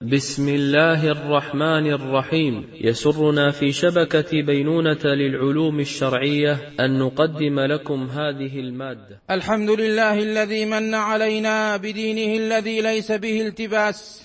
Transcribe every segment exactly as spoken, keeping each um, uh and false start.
بسم الله الرحمن الرحيم. يسرنا في شبكة بينونة للعلوم الشرعية أن نقدم لكم هذه المادة. الحمد لله الذي من علينا بدينه الذي ليس به التباس،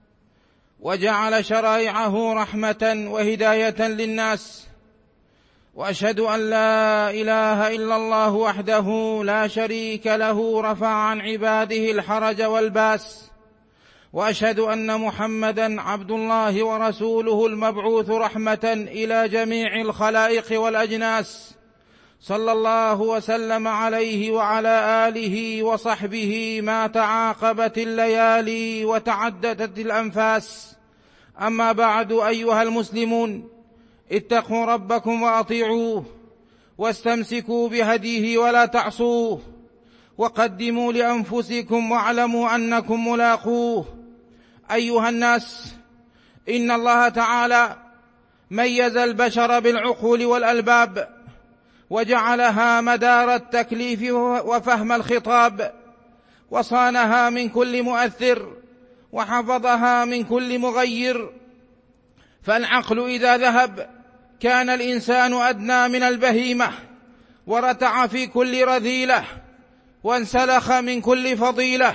وجعل شرائعه رحمة وهداية للناس، وأشهد أن لا إله إلا الله وحده لا شريك له رفع عن عباده الحرج والباس، وأشهد أن محمدًا عبد الله ورسوله المبعوث رحمة إلى جميع الخلائق والأجناس، صلى الله وسلم عليه وعلى آله وصحبه ما تعاقبت الليالي وتعددت الأنفاس. أما بعد، أيها المسلمون، اتقوا ربكم وأطيعوه، واستمسكوا بهديه ولا تعصوه، وقدموا لأنفسكم واعلموا أنكم ملاقوه. أيها الناس، إن الله تعالى ميز البشر بالعقول والألباب، وجعلها مدار التكليف وفهم الخطاب، وصانها من كل مؤثر، وحفظها من كل مغير. فالعقل إذا ذهب كان الإنسان أدنى من البهيمة، ورتع في كل رذيلة، وانسلخ من كل فضيلة.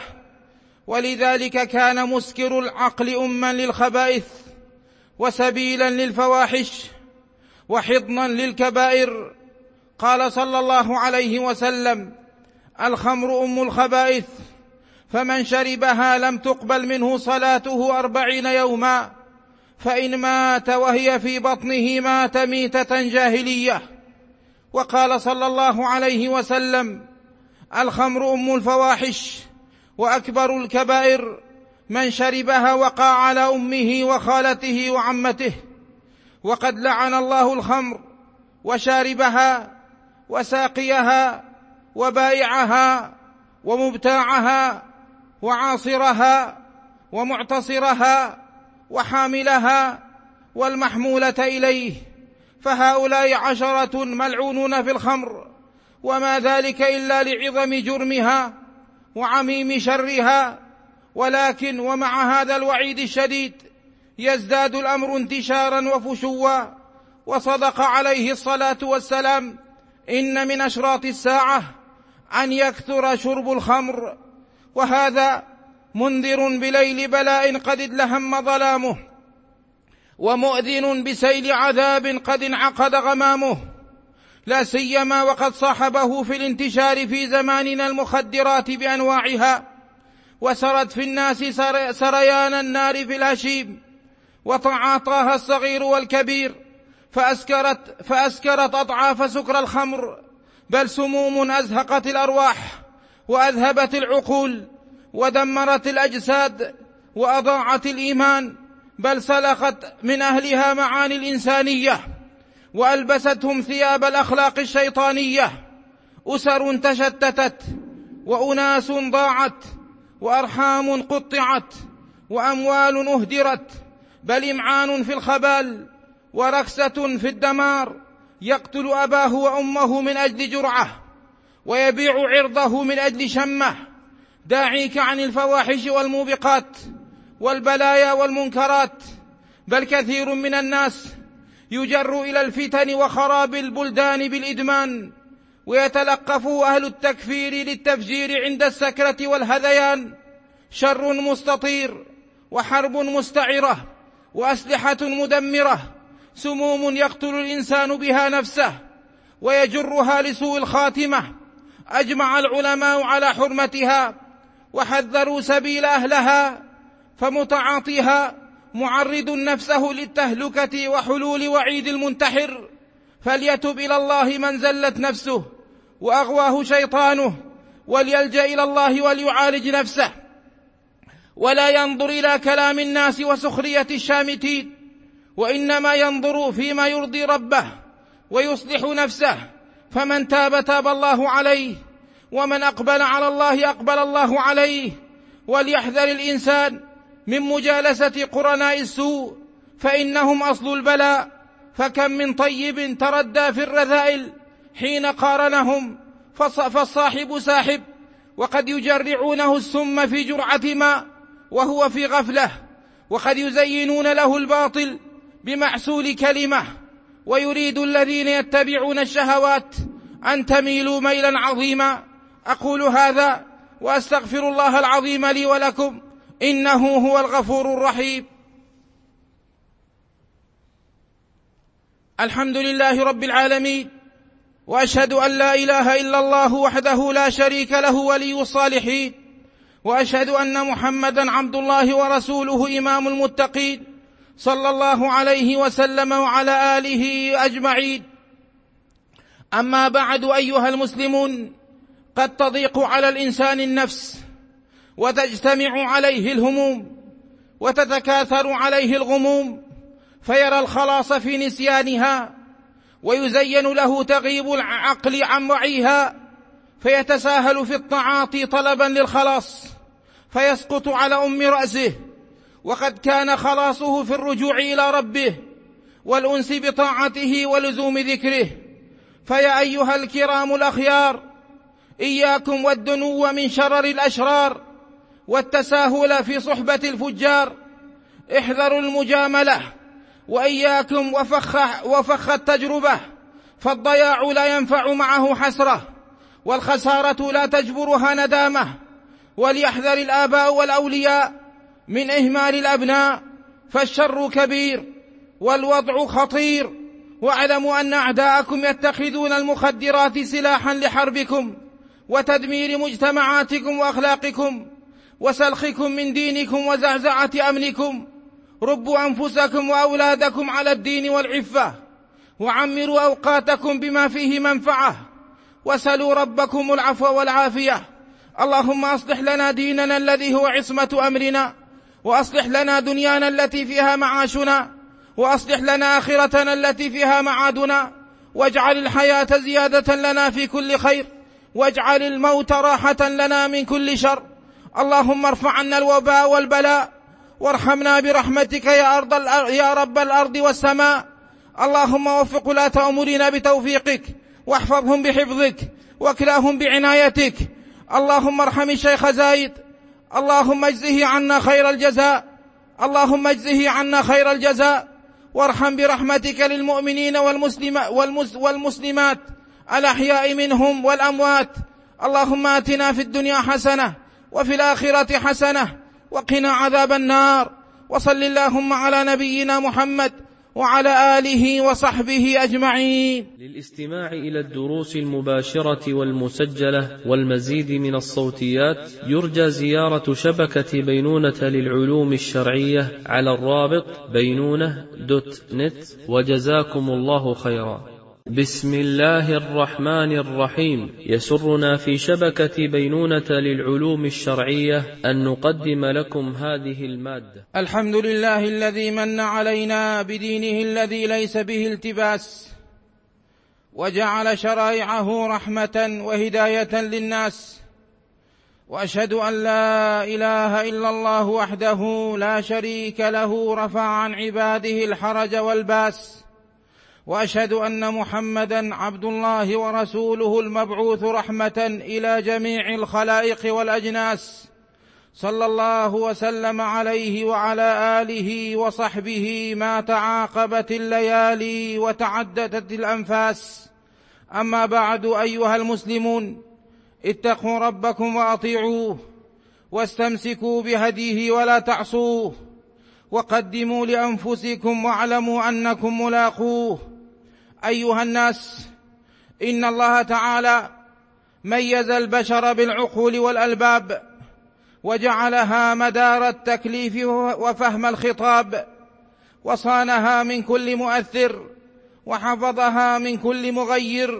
ولذلك كان مسكر العقل أما للخبائث، وسبيلا للفواحش، وحضنا للكبائر. قال صلى الله عليه وسلم: الخمر أم الخبائث، فمن شربها لم تقبل منه صلاته أربعين يوما، فإن مات وهي في بطنه مات ميتة جاهلية. وقال صلى الله عليه وسلم: الخمر أم الفواحش وأكبر الكبائر، من شربها وقع على أمه وخالته وعمته. وقد لعن الله الخمر وشاربها وساقيها وبائعها ومبتاعها وعاصرها ومعتصرها وحاملها والمحمولة إليه، فهؤلاء عشرة ملعونون في الخمر، وما ذلك إلا لعظم جرمها وعميم شرها. ولكن ومع هذا الوعيد الشديد يزداد الأمر انتشارا وفشوا. وصدق عليه الصلاة والسلام: إن من أشراط الساعة أن يكثر شرب الخمر، وهذا منذر بليل بلاء قد ادلهم ظلامه، ومؤذن بسيل عذاب قد انعقد غمامه، لا سيما وقد صاحبه في الانتشار في زماننا المخدرات بأنواعها، وسرت في الناس سريان النار في الهشيم، وتعاطاها الصغير والكبير، فأسكرت, فأسكرت أضعاف سكر الخمر، بل سموم أزهقت الأرواح وأذهبت العقول ودمرت الأجساد وأضاعت الإيمان، بل سلخت من أهلها معاني الإنسانية، وألبستهم ثياب الأخلاق الشيطانية. أسر تشتتت، وأناس ضاعت، وأرحام قطعت، وأموال أهدرت، بل إمعان في الخبال وركسة في الدمار. يقتل أباه وأمه من أجل جرعة، ويبيع عرضه من أجل شمة. داعيك عن الفواحش والموبقات والبلايا والمنكرات. بل كثير من الناس يجر إلى الفتن وخراب البلدان بالإدمان، ويتلقف أهل التكفير للتفجير عند السكرة والهذيان. شر مستطير، وحرب مستعرة، وأسلحة مدمرة، سموم يقتل الإنسان بها نفسه ويجرها لسوء الخاتمة. أجمع العلماء على حرمتها، وحذروا سبيل أهلها، فمتعاطيها معرض نفسه للتهلكة وحلول وعيد المنتحر. فليتب إلى الله من زلت نفسه وأغواه شيطانه، وليلجأ إلى الله وليعالج نفسه، ولا ينظر إلى كلام الناس وسخرية الشامتين، وإنما ينظر فيما يرضي ربه ويصلح نفسه. فمن تاب تاب الله عليه، ومن أقبل على الله أقبل الله عليه. وليحذر الإنسان من مجالسة قرناء السوء، فإنهم أصل البلاء. فكم من طيب تردى في الرذائل حين قارنهم، فالصاحب ساحب، وقد يجرعونه السم في جرعة ماء وهو في غفلة، وقد يزينون له الباطل بمعسول كلمة، ويريد الذين يتبعون الشهوات أن تميلوا ميلا عظيما. أقول هذا وأستغفر الله العظيم لي ولكم، إنه هو الغفور الرحيم. الحمد لله رب العالمين، وأشهد أن لا إله إلا الله وحده لا شريك له ولي الصالحين، وأشهد أن محمدا عبد الله ورسوله إمام المتقين، صلى الله عليه وسلم وعلى آله أجمعين. أما بعد، أيها المسلمون، قد تضيق على الإنسان النفس، وتجتمع عليه الهموم، وتتكاثر عليه الغموم، فيرى الخلاص في نسيانها، ويزين له تغيب العقل عن وعيها، فيتساهل في التعاطي طلبا للخلاص، فيسقط على أم رأسه، وقد كان خلاصه في الرجوع إلى ربه والأنس بطاعته ولزوم ذكره. فيا أيها الكرام الأخيار، إياكم والدنو من شرر الأشرار والتساهل في صحبة الفجار، احذروا المجاملة، وإياكم وفخ, وفخ التجربة، فالضياع لا ينفع معه حسرة، والخسارة لا تجبرها ندامة. وليحذر الآباء والأولياء من إهمال الأبناء، فالشر كبير والوضع خطير، واعلموا أن أعداءكم يتخذون المخدرات سلاحا لحربكم وتدمير مجتمعاتكم وأخلاقكم وسلخكم من دينكم وزعزعة أمنكم. ربوا أنفسكم وأولادكم على الدين والعفة، وعمروا أوقاتكم بما فيه منفعة، وسلوا ربكم العفو والعافية. اللهم أصلح لنا ديننا الذي هو عصمة أمرنا، وأصلح لنا دنيانا التي فيها معاشنا، وأصلح لنا آخرتنا التي فيها معادنا، واجعل الحياة زيادة لنا في كل خير، واجعل الموت راحة لنا من كل شر. اللهم ارفع عنا الوباء والبلاء، وارحمنا برحمتك يا, أرض يا رب الأرض والسماء. اللهم وفق ولاة أمورنا بتوفيقك، واحفظهم بحفظك، واكلاهم بعنايتك. اللهم ارحم الشيخ زايد، اللهم اجزه عنا خير الجزاء، اللهم اجزه عنا خير الجزاء، وارحم برحمتك للمؤمنين والمسلم والمسلمات الأحياء منهم والأموات. اللهم آتنا في الدنيا حسنة وفي الآخرة حسنة وقنا عذاب النار. وصل اللهم على نبينا محمد وعلى آله وصحبه أجمعين. للاستماع إلى الدروس المباشرة والمسجلة والمزيد من الصوتيات، يرجى زيارة شبكة بينونة للعلوم الشرعية على الرابط بينونة دوت نت، وجزاكم الله خيرا. بسم الله الرحمن الرحيم. يسرنا في شبكة بينونة للعلوم الشرعية أن نقدم لكم هذه المادة. الحمد لله الذي من علينا بدينه الذي ليس به التباس، وجعل شرائعه رحمة وهداية للناس، وأشهد أن لا إله إلا الله وحده لا شريك له رفع عن عباده الحرج والباس، وأشهد أن محمدا عبد الله ورسوله المبعوث رحمة إلى جميع الخلائق والأجناس، صلى الله وسلم عليه وعلى آله وصحبه ما تعاقبت الليالي وتعددت الأنفاس. أما بعد، أيها المسلمون، اتقوا ربكم وأطيعوه، واستمسكوا بهديه ولا تعصوه، وقدموا لأنفسكم واعلموا أنكم ملاقوه. أيها الناس، إن الله تعالى ميز البشر بالعقول والألباب، وجعلها مدار التكليف وفهم الخطاب، وصانها من كل مؤثر، وحفظها من كل مغير.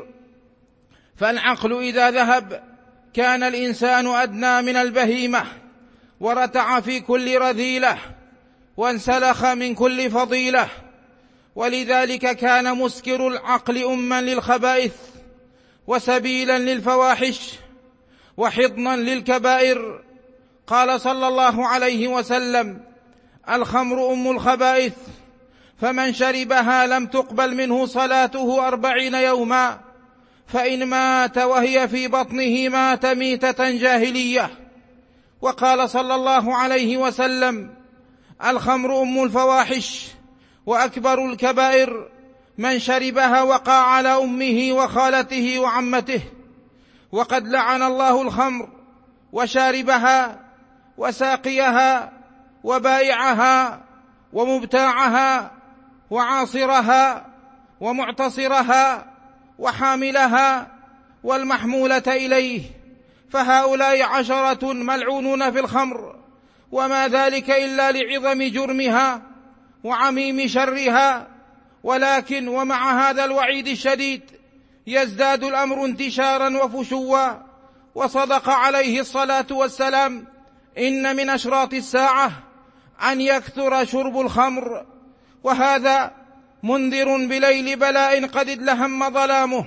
فالعقل إذا ذهب كان الإنسان أدنى من البهيمة، ورتع في كل رذيلة، وانسلخ من كل فضيلة. ولذلك كان مسكر العقل أما للخبائث، وسبيلا للفواحش، وحضنا للكبائر. قال صلى الله عليه وسلم: الخمر أم الخبائث، فمن شربها لم تقبل منه صلاته أربعين يوما، فإن مات وهي في بطنه مات ميتة جاهلية. وقال صلى الله عليه وسلم: الخمر أم الفواحش وأكبر الكبائر، من شربها وقع على أمه وخالته وعمته. وقد لعن الله الخمر وشاربها وساقيها وبائعها ومبتاعها وعاصرها ومعتصرها وحاملها والمحمولة إليه، فهؤلاء عشرة ملعونون في الخمر، وما ذلك إلا لعظم جرمها وعميم شرها. ولكن ومع هذا الوعيد الشديد يزداد الأمر انتشارا وفشوا. وصدق عليه الصلاة والسلام: إن من أشراط الساعة أن يكثر شرب الخمر، وهذا منذر بليل بلاء قد ادلهم ظلامه،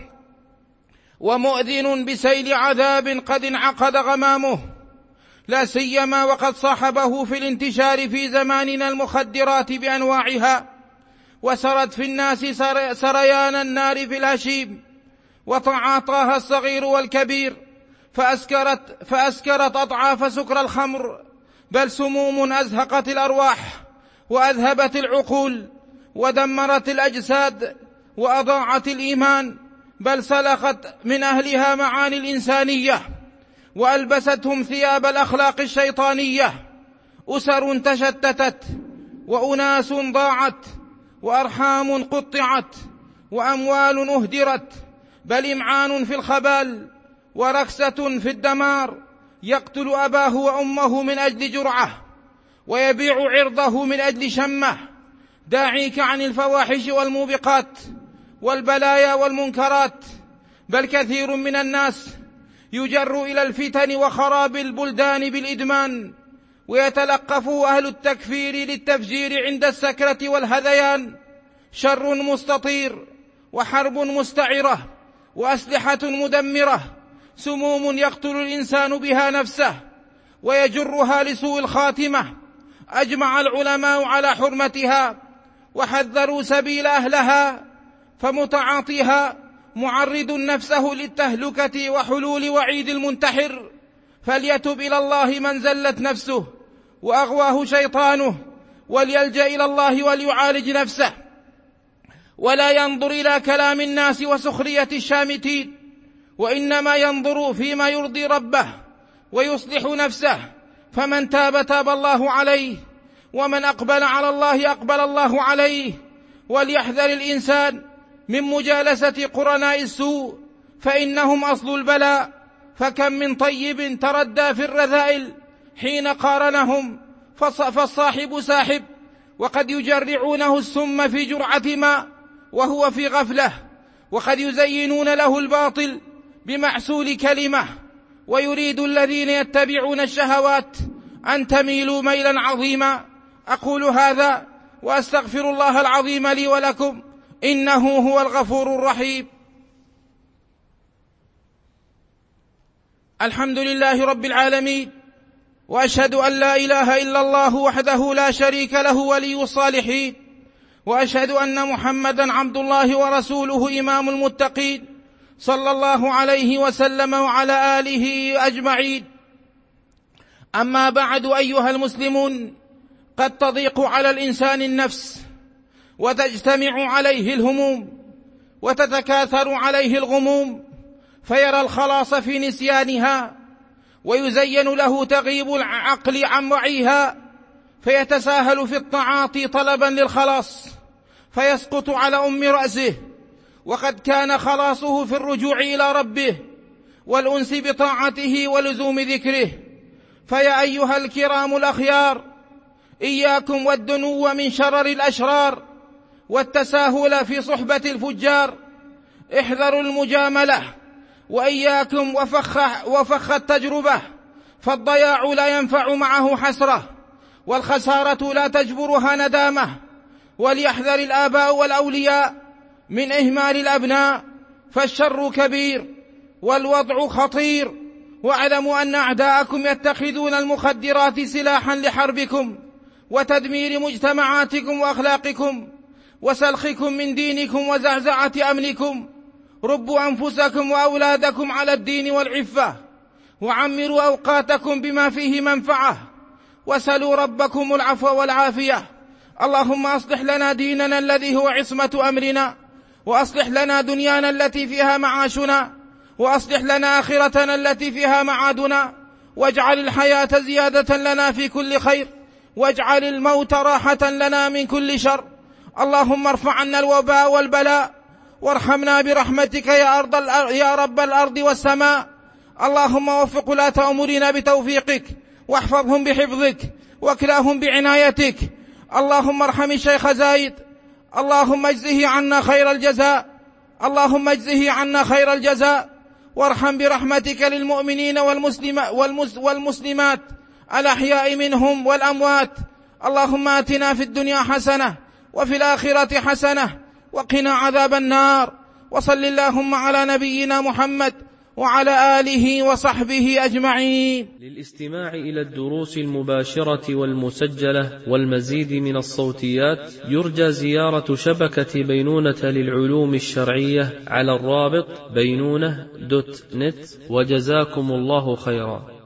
ومؤذن بسيل عذاب قد انعقد غمامه، لا سيما وقد صاحبه في الانتشار في زماننا المخدرات بأنواعها، وسرت في الناس سريان النار في الهشيم، وتعاطاها الصغير والكبير، فأسكرت, فأسكرت أضعاف سكر الخمر، بل سموم أزهقت الأرواح وأذهبت العقول ودمرت الأجساد وأضاعت الإيمان، بل سلخت من أهلها معاني الإنسانية وألبستهم ثياب الأخلاق الشيطانية. أسر تشتتت، وأناس ضاعت، وأرحام قطعت، وأموال أهدرت، بل إمعان في الخبال وركسة في الدمار، يقتل أباه وأمه من أجل جرعة، ويبيع عرضه من أجل شمة، داعيك عن الفواحش والموبقات والبلايا والمنكرات. بل كثير من الناس يجر إلى الفتن وخراب البلدان بالإدمان، ويتلقف أهل التكفير للتفجير عند السكرة والهذيان. شر مستطير، وحرب مستعرة، وأسلحة مدمرة، سموم يقتل الإنسان بها نفسه ويجرها لسوء الخاتمة. أجمع العلماء على حرمتها وحذروا سبيل أهلها، فمتعاطيها معرض نفسه للتهلكة وحلول وعيد المنتحر. فليتب إلى الله من زلت نفسه وأغواه شيطانه، وليلجأ إلى الله وليعالج نفسه، ولا ينظر إلى كلام الناس وسخرية الشامتين، وإنما ينظر فيما يرضي ربه ويصلح نفسه. فمن تاب تاب الله عليه، ومن أقبل على الله أقبل الله عليه. وليحذر الإنسان من مجالسة قرناء السوء، فإنهم أصل البلاء. فكم من طيب تردى في الرذائل حين قارنهم، فالصاحب ساحب، وقد يجرعونه السم في جرعة ماء وهو في غفلة، وقد يزينون له الباطل بمعسول كلمة. ويريد الذين يتبعون الشهوات أن تميلوا ميلا عظيما. أقول هذا وأستغفر الله العظيم لي ولكم، إنه هو الغفور الرحيم. الحمد لله رب العالمين، وأشهد أن لا إله إلا الله وحده لا شريك له ولي الصالحين، وأشهد أن محمدا عبد الله ورسوله إمام المتقين، صلى الله عليه وسلم وعلى آله أجمعين. أما بعد، أيها المسلمون، قد تضيق على الإنسان النفس، وتجتمع عليه الهموم، وتتكاثر عليه الغموم، فيرى الخلاص في نسيانها، ويزين له تغيب العقل عن وعيها، فيتساهل في التعاطي طلبا للخلاص، فيسقط على أم رأسه، وقد كان خلاصه في الرجوع إلى ربه والأنس بطاعته ولزوم ذكره. فيا أيها الكرام الأخيار، إياكم والدنو من شرر الأشرار والتساهل في صحبة الفجار. احذروا المجاملة، وإياكم وفخ, وفخ التجربة، فالضياع لا ينفع معه حسرة، والخسارة لا تجبرها ندامة. وليحذر الآباء والأولياء من إهمال الأبناء، فالشر كبير والوضع خطير. واعلموا أن أعداءكم يتخذون المخدرات سلاحا لحربكم وتدمير مجتمعاتكم وأخلاقكم وسلخكم من دينكم وزعزعة أمنكم. ربوا أنفسكم وأولادكم على الدين والعفة، وعمروا أوقاتكم بما فيه منفعة، وسلوا ربكم العفو والعافية. اللهم أصلح لنا ديننا الذي هو عصمة أمرنا، وأصلح لنا دنيانا التي فيها معاشنا، وأصلح لنا آخرتنا التي فيها معادنا، واجعل الحياة زيادة لنا في كل خير، واجعل الموت راحة لنا من كل شر. اللهم ارفع عنا الوباء والبلاء، وارحمنا برحمتك يا, أرض يا رب الأرض والسماء. اللهم وفق ولاة أمورنا بتوفيقك، واحفظهم بحفظك، واكلاهم بعنايتك. اللهم ارحم الشيخ زايد، اللهم اجزه عنا خير الجزاء، اللهم اجزه عنا خير الجزاء. وارحم برحمتك للمؤمنين والمسلم والمسلمات الأحياء منهم والأموات. اللهم آتنا في الدنيا حسنة وفي الآخرة حسنة وقنا عذاب النار. وصل اللهم على نبينا محمد وعلى آله وصحبه أجمعين. للاستماع إلى الدروس المباشرة والمسجلة والمزيد من الصوتيات يرجى زيارة شبكة بينونة للعلوم الشرعية على الرابط بينونة دوت نت. وجزاكم الله خيرا.